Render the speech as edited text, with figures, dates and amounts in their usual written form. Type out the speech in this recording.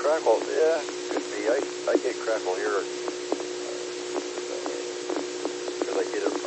crackle, yeah, could be. I get crackle here because I get it